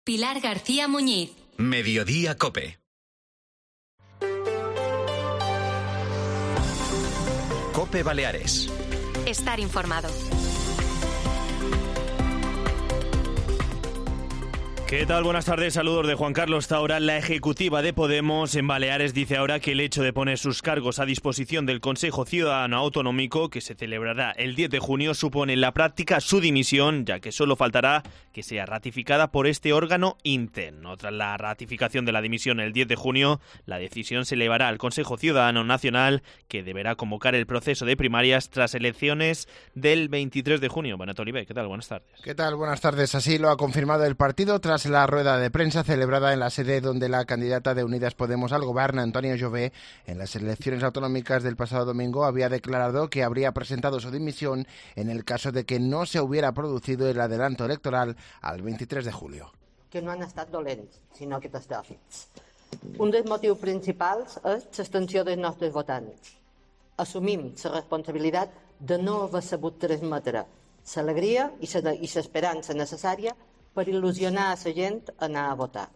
Pilar García Muñiz. Mediodía COPE. COPE Baleares. Estar informado. ¿Qué tal? Buenas tardes, saludos de Juan Carlos Taura. La ejecutiva de Podemos en Baleares dice ahora que el hecho de poner sus cargos a disposición del Consejo Ciudadano Autonómico, que se celebrará el 10 de junio, supone en la práctica su dimisión, ya que solo faltará que sea ratificada por este órgano interno. Tras la ratificación de la dimisión el 10 de junio, la decisión se elevará al Consejo Ciudadano Nacional, que deberá convocar el proceso de primarias tras elecciones del 23 de junio. Benet Oliver, ¿qué tal? Buenas tardes. ¿Qué tal? Buenas tardes. Así lo ha confirmado el partido tras la rueda de prensa celebrada en la sede donde la candidata de Unidas Podemos al Gobierno, Antonio Jové, en las elecciones autonómicas del pasado domingo había declarado que habría presentado su dimisión en el caso de que no se hubiera producido el adelanto electoral al 23 de julio. Que no han estat dolents, sinó catastròfics. Un dels motius principals és l'abstenció dels nostres votants. Assumim la responsabilitat de no haver sabut transmetre l'alegria i l'esperança necessària per il·lusionar a la gent a anar a votar.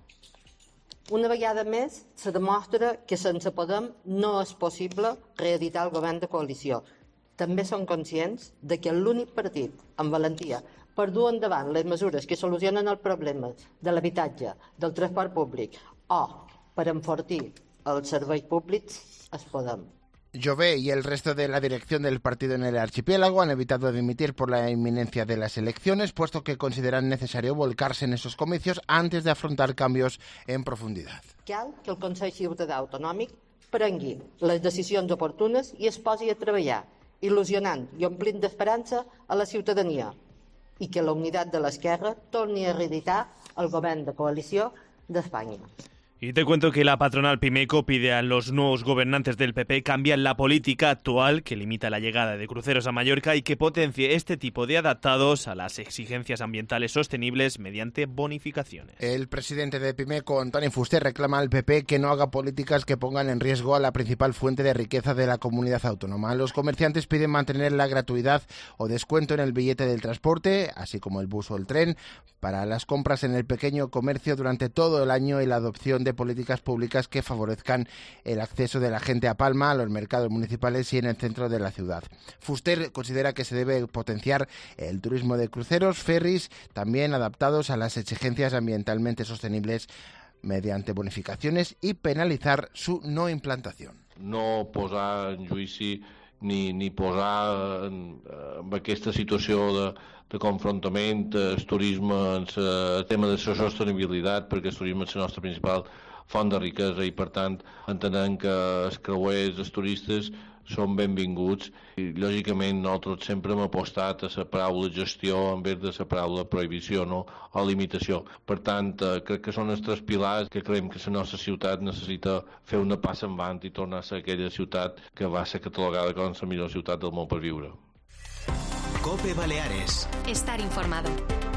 Una vegada més, se demostra que sense Podem no és possible reeditar el govern de coalició. També som conscients de que l'únic partit amb valentia per dur endavant les mesures que solucionen els problemes de l'habitatge, del transport públic o per enfortir els serveis públics és Podem. Jové y el resto de la dirección del partido en el archipiélago han evitado dimitir por la inminencia de las elecciones, puesto que consideran necesario volcarse en esos comicios antes de afrontar cambios en profundidad. Cal que el Consell Ciutadà Autonòmic prengui les decisions oportunes i es posi a treballar, il·lusionant i omplint d'esperança a la ciutadania, i que la unitat de l'esquerra torni a reeditar el govern de coalició d'Espanya. Y te cuento que la patronal Pimeco pide a los nuevos gobernantes del PP cambiar la política actual que limita la llegada de cruceros a Mallorca y que potencie este tipo de adaptados a las exigencias ambientales sostenibles mediante bonificaciones. El presidente de Pimeco, Antoni Fuster, reclama al PP que no haga políticas que pongan en riesgo a la principal fuente de riqueza de la comunidad autónoma. Los comerciantes piden mantener la gratuidad o descuento en el billete del transporte, así como el bus o el tren, para las compras en el pequeño comercio durante todo el año y la adopción de políticas públicas que favorezcan el acceso de la gente a Palma, a los mercados municipales y en el centro de la ciudad. Fuster considera que se debe potenciar el turismo de cruceros, ferries, también adaptados a las exigencias ambientalmente sostenibles mediante bonificaciones y penalizar su no implantación. No posar en judici ni posar en aquesta situació de confrontament el turisme en el tema de la sostenibilitat, perquè el turisme és la nostra principal font de riquesa i, per tant, entenem que els creuers, els turistes, són benvinguts i, lògicament, nosaltres sempre hem apostat a la paraula gestió en vez de la paraula prohibició, no? O limitació. Per tant, crec que són els tres pilars que creiem que la nostra ciutat necessita fer una passa endavant i tornar a ser aquella ciutat que va ser catalogada com la millor ciutat del món per viure. COPE Baleares. Estar informado.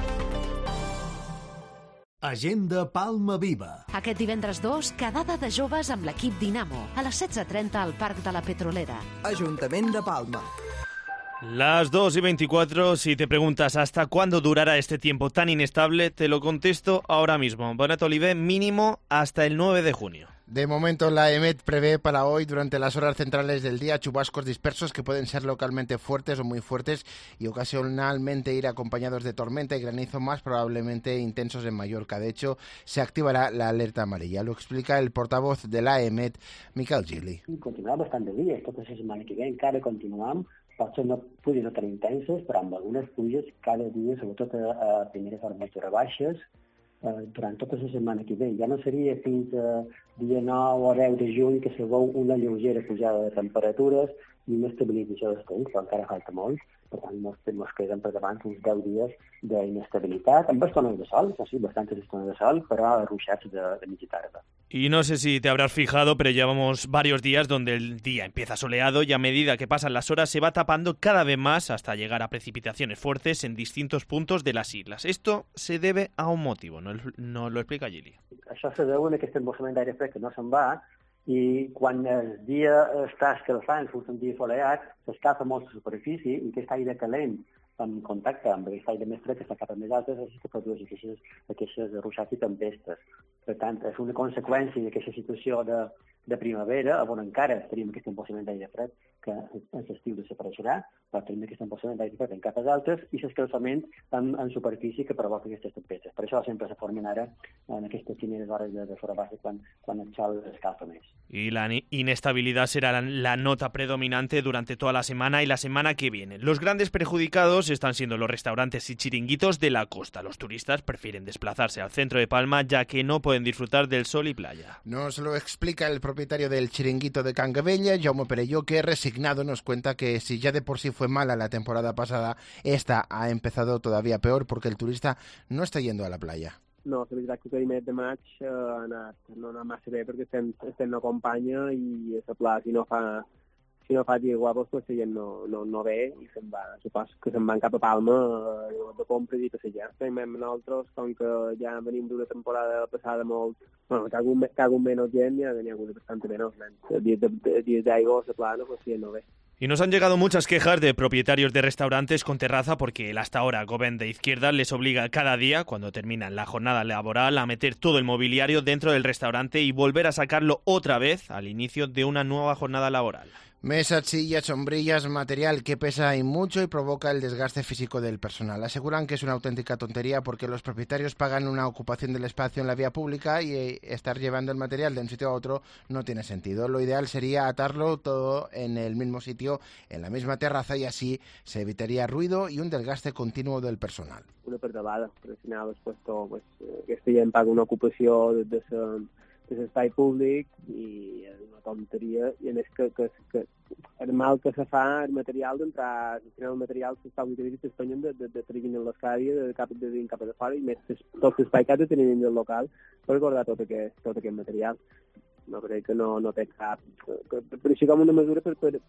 Agenda Palma Viva. Aquest divendres 2, quedada de joves amb l'equip Dinamo, a les 16:30 al Parc de la Petrolera. Ajuntament de Palma. Las 2:24, si te preguntas hasta cuándo durará este tiempo tan inestable, te lo contesto ahora mismo. Benet Oliver, mínimo hasta el 9 de junio. De momento, la EMET prevé para hoy, durante las horas centrales del día, chubascos dispersos que pueden ser localmente fuertes o muy fuertes y ocasionalmente ir acompañados de tormenta y granizo, más probablemente intensos en Mallorca. De hecho, se activará la alerta amarilla. Lo explica el portavoz de la EMET, Miquel Gili. Continuarà bastant de dies, tota la setmana que ve encara continuam, potser no pugui no tan intenses, però amb algunes pluges cada dia, sobretot a primeres hores de rebaixes, durant tota la setmana que ve. Ja no seria fins a dia 9 o 10 de juny que se veu una lleugera pujada de temperatures i una estabilització dels temps, però encara falta molt. Per tant, ens queden per davant uns 10 dies d'inestabilitat, amb estones de sol, sí, bastantes estones de sol, però ruixats de mitja tarda. Y no sé si te habrás fijado, pero llevamos varios días donde el día empieza soleado y a medida que pasan las horas se va tapando cada vez más hasta llegar a precipitaciones fuertes en distintos puntos de las islas. Esto se debe a un motivo, nos lo explica Gili. Això se deu a aquest embossament d'aire fred que no se'n va i quan el dia està escalfant, surt un dia soleat, s'escalfa molta superfície i aquest aire calent en contacte amb aquest espai de més fred que està cap a més altes, és que produeix aquestes ruixats i tempestes. Per tant, és una conseqüència d'aquesta situació de primavera, on encara tenim aquest embossament d'aire fred, que en l'estiu desapareixerà, però tenim aquest embossament d'aire fred en capes altes i l'escalfament en superfície que provoca aquestes tempestes. Per això sempre se formen ara en aquestes primeres hores de fora base quan el sol escalfa més. Y la inestabilidad será la nota predominante durante toda la semana y la semana que viene. Los grandes perjudicados están siendo los restaurantes y chiringuitos de la costa. Los turistas prefieren desplazarse al centro de Palma ya que no pueden disfrutar del sol y playa. Nos lo explica el propietario del chiringuito de Cangabella, Jaume Perelló, que resignado nos cuenta que si ya de por sí fue mala la temporada pasada, esta ha empezado todavía peor porque el turista no está yendo a la playa. No, la veritat que el primer de maig ha anat massa bé perquè estem no acompanya i a la plaça si no fa dia guapos pues la gent no ve i supos que se'n van cap a Palma de compres i passejar. Nosaltres, com que ja venim d'una temporada passada molt, que ha hagut menys gent, ja n'hi ha hagut bastante menys. Dies d'aigua a la plana, pues sí, no ve. Y nos han llegado muchas quejas de propietarios de restaurantes con terraza porque el hasta ahora gobierno de izquierda les obliga cada día, cuando terminan la jornada laboral, a meter todo el mobiliario dentro del restaurante y volver a sacarlo otra vez al inicio de una nueva jornada laboral. Mesas, sillas, sombrillas, material que pesa y mucho y provoca el desgaste físico del personal. Aseguran que es una auténtica tontería porque los propietarios pagan una ocupación del espacio en la vía pública y estar llevando el material de un sitio a otro no tiene sentido. Lo ideal sería atarlo todo en el mismo sitio, en la misma terraza, y así se evitaría ruido y un desgaste continuo del personal. Una perdalada, però al final aquesta gent paga una ocupació de l'espai públic i és una tonteria, i a més que el mal que se fa el material d'entrar, al final el material s'està utilitzant i s'espanyen de triguin en l'escària de cap de fora, i més tot l'espai que ha de tenir dins del local per guardar tot aquest material. No crec que no té cap, per així com una mesura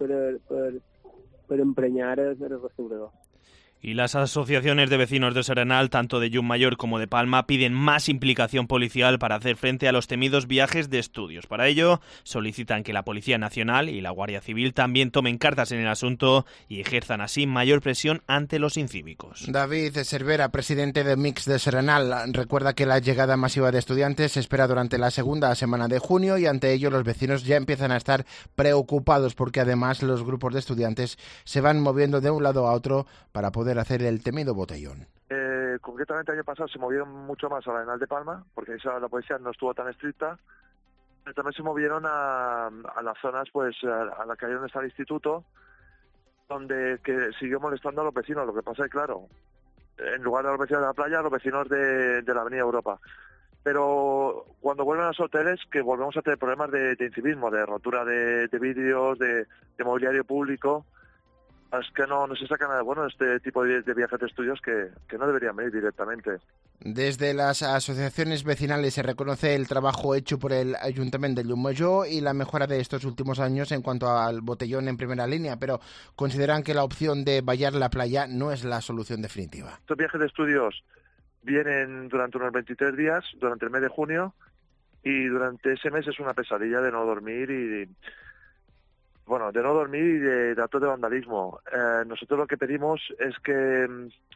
per emprenyar el restaurador. Y las asociaciones de vecinos de Serenal, tanto de Llucmajor como de Palma, piden más implicación policial para hacer frente a los temidos viajes de estudios. Para ello, solicitan que la Policía Nacional y la Guardia Civil también tomen cartas en el asunto y ejerzan así mayor presión ante los incívicos. David Cervera, presidente de Mix de Serenal, recuerda que la llegada masiva de estudiantes se espera durante la segunda semana de junio y ante ello los vecinos ya empiezan a estar preocupados porque además los grupos de estudiantes se van moviendo de un lado a otro para poder hacer el temido botellón. Concretamente el año pasado se movieron mucho más a la Arenal de Palma, porque esa la policía no estuvo tan estricta, pero también se movieron a las zonas, pues a la calle donde está el instituto, donde que siguió molestando a los vecinos. Lo que pasa es que, claro, en lugar de los vecinos de la playa, los vecinos de la Avenida Europa. Pero cuando vuelven a los hoteles, que volvemos a tener problemas de incivismo, de rotura de vidrios, de mobiliario público. Es que no se saca nada bueno este tipo de viajes de estudios que no deberían venir directamente. Desde las asociaciones vecinales se reconoce el trabajo hecho por el Ayuntamiento de Llucmajor y la mejora de estos últimos años en cuanto al botellón en primera línea, pero consideran que la opción de vallar la playa no es la solución definitiva. Estos viajes de estudios vienen durante unos 23 días, durante el mes de junio, y durante ese mes es una pesadilla de no dormir y de datos de vandalismo. Nosotros lo que pedimos es que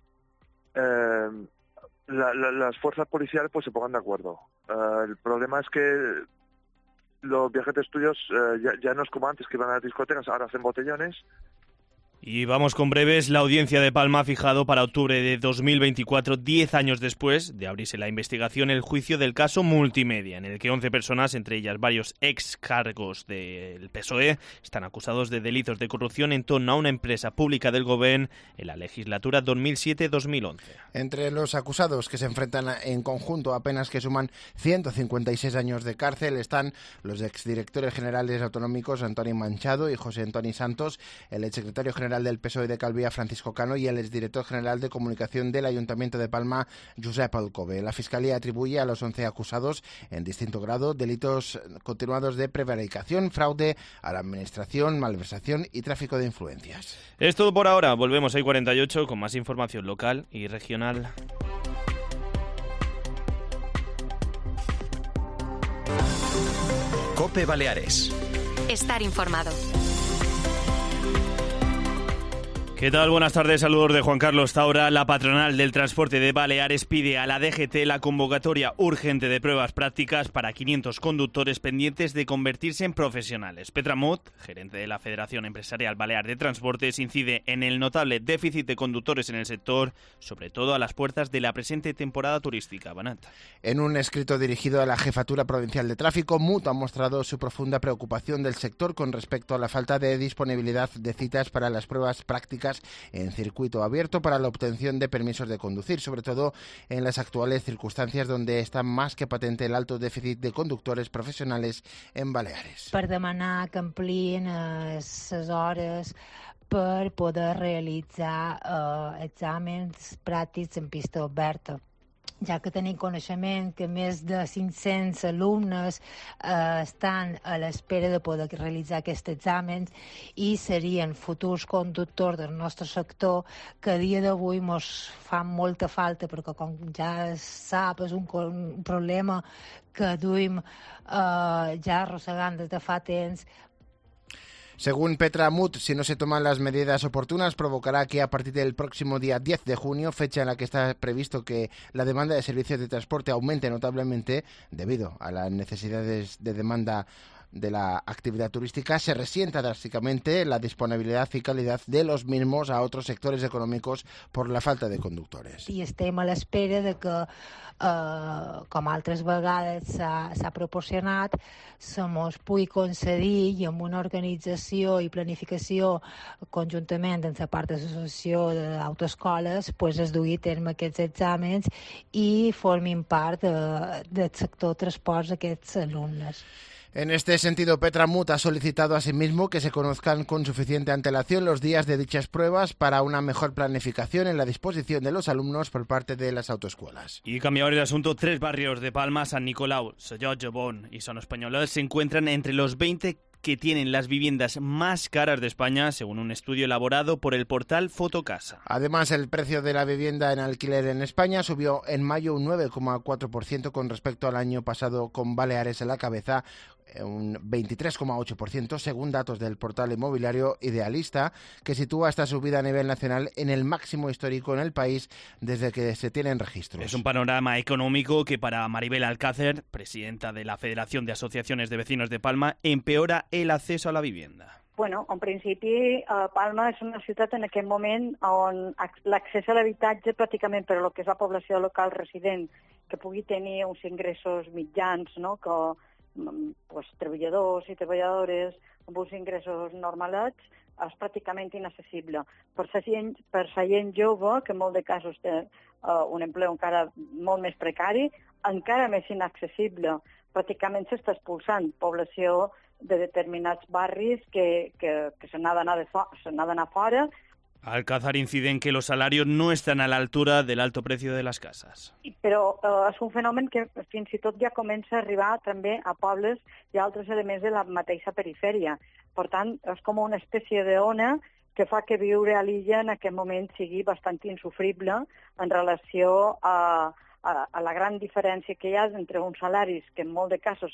las fuerzas policiales pues se pongan de acuerdo. El problema es que los viajes de estudios ya no es como antes, que iban a las discotecas, ahora hacen botellones. Y vamos con breves. La audiencia de Palma ha fijado para octubre de 2024, 10 años después de abrirse la investigación, el juicio del caso Multimedia, en el que 11 personas, entre ellas varios ex cargos del PSOE, están acusados de delitos de corrupción en torno a una empresa pública del Gobierno en la legislatura 2007-2011. Entre los acusados que se enfrentan en conjunto a penas que suman 156 años de cárcel están los exdirectores generales autonómicos Antoni Manchado y José Antoni Santos, el exsecretario general del PSOE de Calviá, Francisco Cano, y el exdirector general de comunicación del Ayuntamiento de Palma, Josep Alcobe. La Fiscalía atribuye a los 11 acusados en distinto grado delitos continuados de prevaricación, fraude a la administración, malversación y tráfico de influencias. Es todo por ahora. Volvemos a I48 con más información local y regional. COPE Baleares. Estar informado. ¿Qué tal? Buenas tardes, saludos de Juan Carlos Taura. La patronal del transporte de Baleares pide a la DGT la convocatoria urgente de pruebas prácticas para 500 conductores pendientes de convertirse en profesionales. Petra Mut, gerente de la Federación Empresarial Balear de Transportes, incide en el notable déficit de conductores en el sector, sobre todo a las puertas de la presente temporada turística. Banat. En un escrito dirigido a la Jefatura Provincial de Tráfico, Mut ha mostrado su profunda preocupación del sector con respecto a la falta de disponibilidad de citas para las pruebas prácticas en circuito abierto para la obtención de permisos de conducir, sobre todo en las actuales circunstancias donde está más que patente el alto déficit de conductores profesionales en Baleares. Per demanar que ampliïn les hores per poder realitzar exàmens pràctics en pista oberta, ja que tenim coneixement que més de 500 alumnes estan a l'espera de poder realitzar aquests exàmens i serien futurs conductors del nostre sector que a dia d'avui ens fan molta falta, perquè com ja es sap és un problema que duim ja arrossegant des de fa temps. Según Petra Mut, si no se toman las medidas oportunas, provocará que a partir del próximo día 10 de junio, fecha en la que está previsto que la demanda de servicios de transporte aumente notablemente debido a las necesidades de demanda de la actividad turística, se resienta drásticamente la disponibilidad y calidad de los mismos a otros sectores econòmics por la falta de conductores. I estem a l'espera de que, com altres vegades s'ha proporcionat, se mos pugui concedir i amb una organització i planificació conjuntament amb la part de l'associació d'autoescoles es dugui a terme aquests exàmens i formin part del sector transports aquests alumnes. En este sentido, Petra Mut ha solicitado asimismo que se conozcan con suficiente antelación los días de dichas pruebas para una mejor planificación en la disposición de los alumnos por parte de las autoescuelas. Y cambiado el asunto, 3 barrios de Palma, San Nicolau, Sallotge, Bon y Son Españoles se encuentran entre los 20 que tienen las viviendas más caras de España, según un estudio elaborado por el portal Fotocasa. Además, el precio de la vivienda en alquiler en España subió en mayo un 9,4% con respecto al año pasado, con Baleares a la cabeza, un 23,8%, según datos del portal inmobiliario Idealista, que sitúa esta subida a nivel nacional en el máximo histórico en el país desde que se tienen registros. Es un panorama económico que para Maribel Alcácer, presidenta de la Federación de Asociaciones de Vecinos de Palma, empeora el acceso a la vivienda. Bueno, en principi, Palma és una ciutat en aquest moment on l'accés a l'habitatge pràcticament per a lo que és la població local resident, que pugui tenir uns ingressos mitjans, no? Que treballadors i treballadores amb uns ingressos normalets, és pràcticament inaccessible. Per la gent jove, que en molts de casos té un empleo encara molt més precari, encara més inaccessible. Pràcticament s'està expulsant població de determinats barris que se n'ha d'anar fora. Alcázar incide en que los salarios no están a la altura del alto precio de las casas. Però és un fenomen que fins i tot ja comença a arribar també a pobles i a altres elements de la mateixa perifèria. Per tant, és com una espècie d'ona que fa que viure a l'illa en aquest moment sigui bastant insufrible en relació a la gran diferència que hi ha entre uns salaris que en molts de casos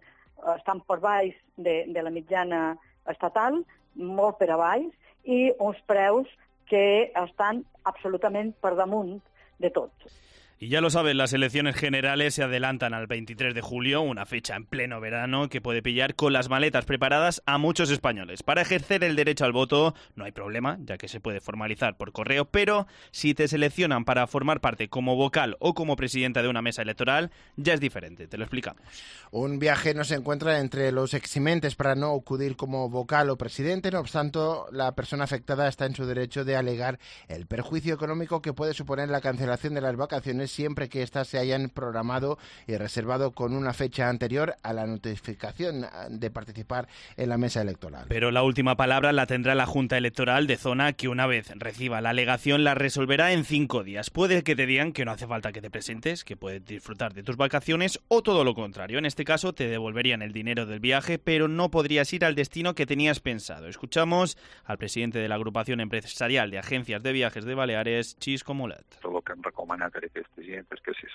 estan per baix de la mitjana estatal, molt per a baix, i uns preus que estan absolutament per damunt de tot. Y ya lo saben, las elecciones generales se adelantan al 23 de julio, una fecha en pleno verano que puede pillar con las maletas preparadas a muchos españoles. Para ejercer el derecho al voto no hay problema, ya que se puede formalizar por correo, pero si te seleccionan para formar parte como vocal o como presidenta de una mesa electoral, ya es diferente, te lo explicamos. Un viaje no se encuentra entre los eximentes para no acudir como vocal o presidente, no obstante, la persona afectada está en su derecho de alegar el perjuicio económico que puede suponer la cancelación de las vacaciones siempre que éstas se hayan programado y reservado con una fecha anterior a la notificación de participar en la mesa electoral. Pero la última palabra la tendrá la Junta Electoral de zona, que una vez reciba la alegación la resolverá en 5 días. Puede que te digan que no hace falta que te presentes, que puedes disfrutar de tus vacaciones, o todo lo contrario. En este caso te devolverían el dinero del viaje, pero no podrías ir al destino que tenías pensado. Escuchamos al presidente de la Agrupación Empresarial de Agencias de Viajes de Baleares, Xisco Mulet. El que hem recomanat a aquesta gent és que si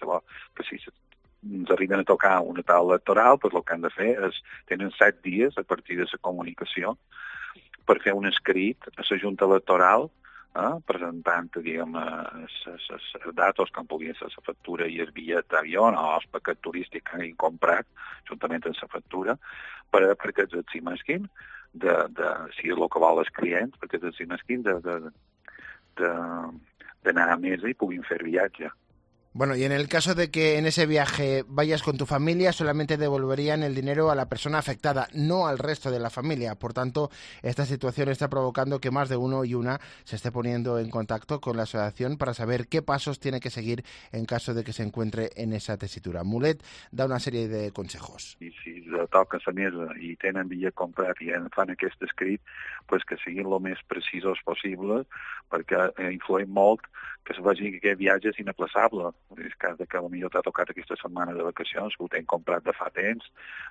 ens arriben a tocar una taula electoral, doncs el que han de fer és, tenen 7 dies a partir de la comunicació per fer un escrit a la Junta Electoral presentant, diguem, els datos, com podien ser la factura i el bitllet d'avió o el paquet turístic que hagin comprat, juntament amb la factura, perquè els eximesquin si és el que vol els clients, perquè els eximesquin d'anar a mesa i puguin fer viatge. Bueno, y en el caso de que en ese viaje vayas con tu familia, solamente devolverían el dinero a la persona afectada, no al resto de la familia. Por tanto, esta situación está provocando que más de uno y una se esté poniendo en contacto con la asociación para saber qué pasos tiene que seguir en caso de que se encuentre en esa tesitura. Mulet da una serie de consejos. I si toca la mesa i tenen bitllet comprat i fan aquest escrit, pues que siguin el més precisos possible, perquè influeix molt que es vegi que aquest viatge és inaplaçable. És cas que potser t'ha tocat aquesta setmana de vacacions, que ho tenen comprat de fa temps,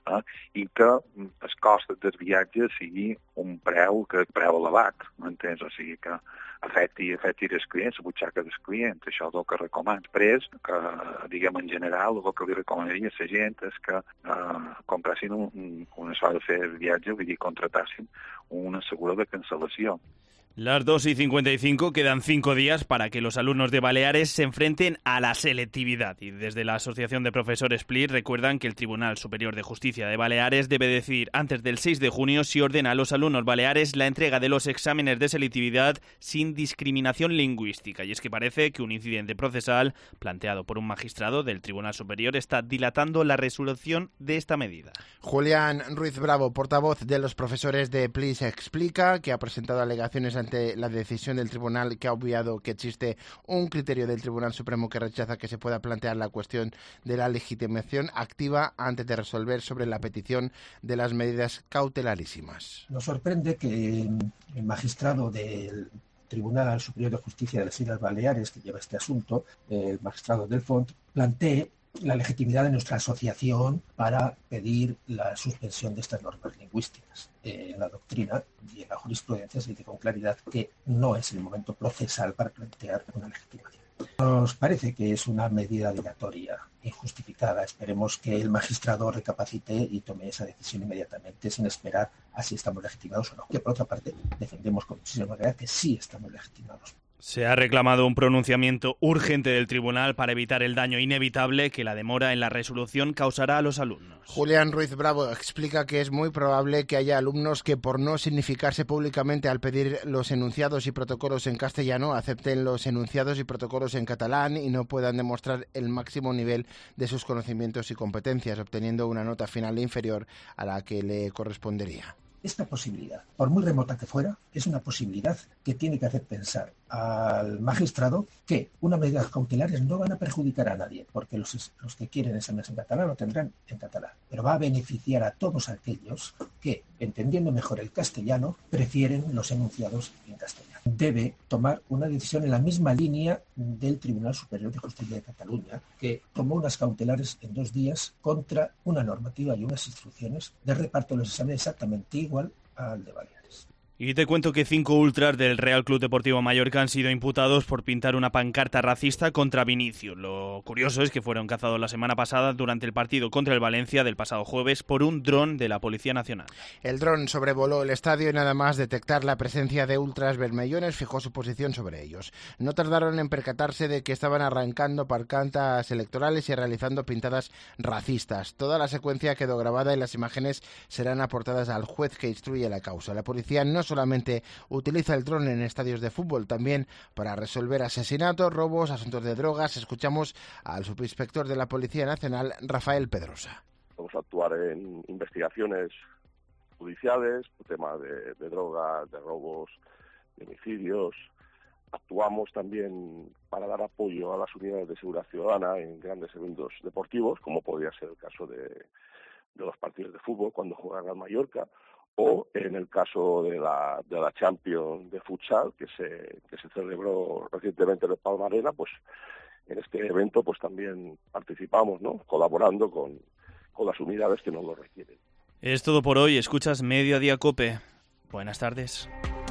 i que el cost del viatge sigui un preu elevat, m'entens? O sigui que afecti els clients, la butxaca dels clients, això és el que recomano. Després, que, diguem, en general, el que li recomanaria a la gent és que comprassin quan es va fer el viatge, vull dir, contratassin una segura de cancel·lació. Las 2:55, quedan 5 días para que los alumnos de Baleares se enfrenten a la selectividad. Y desde la Asociación de Profesores PLIR recuerdan que el Tribunal Superior de Justicia de Baleares debe decidir antes del 6 de junio si ordena a los alumnos baleares la entrega de los exámenes de selectividad sin discriminación lingüística. Y es que parece que un incidente procesal planteado por un magistrado del Tribunal Superior está dilatando la resolución de esta medida. Julián Ruiz Bravo, portavoz de los profesores de PLIR, explica que ha presentado alegaciones ante la decisión del tribunal, que ha obviado que existe un criterio del Tribunal Supremo que rechaza que se pueda plantear la cuestión de la legitimación activa antes de resolver sobre la petición de las medidas cautelarísimas. Nos sorprende que el magistrado del Tribunal Superior de Justicia de las Islas Baleares, que lleva este asunto, el magistrado del Font, plantee la legitimidad de nuestra asociación para pedir la suspensión de estas normas lingüísticas. En la doctrina y en la jurisprudencia se dice con claridad que no es el momento procesal para plantear una legitimación. Nos parece que es una medida dilatoria, injustificada. Esperemos que el magistrado recapacite y tome esa decisión inmediatamente sin esperar a si estamos legitimados o no. Que por otra parte defendemos con muchísima claridad que sí estamos legitimados. Se ha reclamado un pronunciamiento urgente del tribunal para evitar el daño inevitable que la demora en la resolución causará a los alumnos. Julián Ruiz Bravo explica que es muy probable que haya alumnos que, por no significarse públicamente al pedir los enunciados y protocolos en castellano, acepten los enunciados y protocolos en catalán y no puedan demostrar el máximo nivel de sus conocimientos y competencias, obteniendo una nota final inferior a la que le correspondería. Esta posibilidad, por muy remota que fuera, es una posibilidad que tiene que hacer pensar al magistrado que unas medidas cautelares no van a perjudicar a nadie, porque los que quieren exámenes en catalán lo tendrán en catalán, pero va a beneficiar a todos aquellos que, entendiendo mejor el castellano, prefieren los enunciados en castellano. Debe tomar una decisión en la misma línea del Tribunal Superior de Justicia de Cataluña, que tomó unas cautelares en 2 días contra una normativa y unas instrucciones de reparto de los exámenes exactamente igual al de Baleares. Y te cuento que 5 ultras del Real Club Deportivo Mallorca han sido imputados por pintar una pancarta racista contra Vinicius. Lo curioso es que fueron cazados la semana pasada durante el partido contra el Valencia del pasado jueves por un dron de la Policía Nacional. El dron sobrevoló el estadio y nada más detectar la presencia de ultras bermellones fijó su posición sobre ellos. No tardaron en percatarse de que estaban arrancando pancartas electorales y realizando pintadas racistas. Toda la secuencia quedó grabada y las imágenes serán aportadas al juez que instruye la causa. La policía no solamente utiliza el dron en estadios de fútbol, también para resolver asesinatos, robos, asuntos de drogas. Escuchamos al subinspector de la Policía Nacional, Rafael Pedrosa. Vamos a actuar en investigaciones judiciales, tema de drogas, de robos, de homicidios. Actuamos también para dar apoyo a las unidades de seguridad ciudadana en grandes eventos deportivos, como podría ser el caso de los partidos de fútbol cuando juega Real Mallorca, o en el caso de la Champions de futsal que se celebró recientemente en el Palma Arena, pues en este evento pues también participamos, ¿no?, colaborando con las unidades que nos lo requieren. Es todo por hoy. Escuchas Mediodía COPE. Buenas tardes.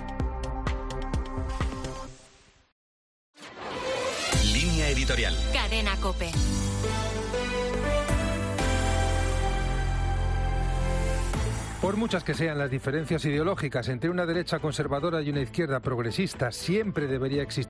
Línea editorial. Cadena COPE. Por muchas que sean las diferencias ideológicas entre una derecha conservadora y una izquierda progresista, siempre debería existir